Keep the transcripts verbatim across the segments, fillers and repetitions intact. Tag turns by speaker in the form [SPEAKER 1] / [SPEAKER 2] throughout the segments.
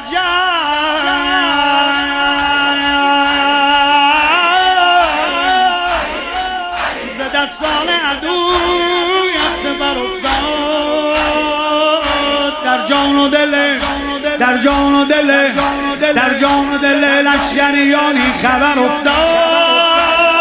[SPEAKER 1] ز دستان عدوی سپر افتاد در جان و دل در جان و دل در جان و دل لشکریانی خبر افتاد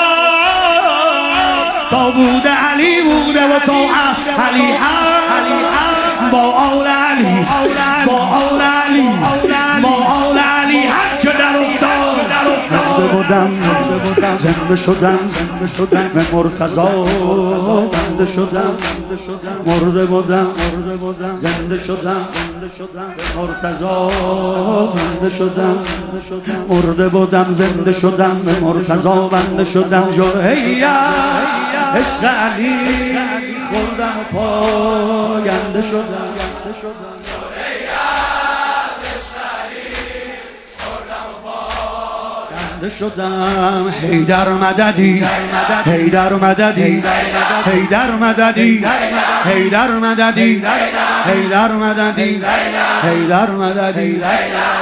[SPEAKER 1] تا بوده علی بوده و تا هست علی هم با آل علی با آل علی با آل علی هم که در افتاد زنده بودم زنده شدم زنده شدم به مرتضی زنده شدم مرده بودم زنده شدم به مرتضی زنده شدم مرده بودم زنده شدم به مرتضی بنده شدم جرهیه عشق علی خوردم و پاینده شدم شدم حیدر مددی حیدر مددی حیدر مددی حیدر مددی حیدر مددی حیدر مددی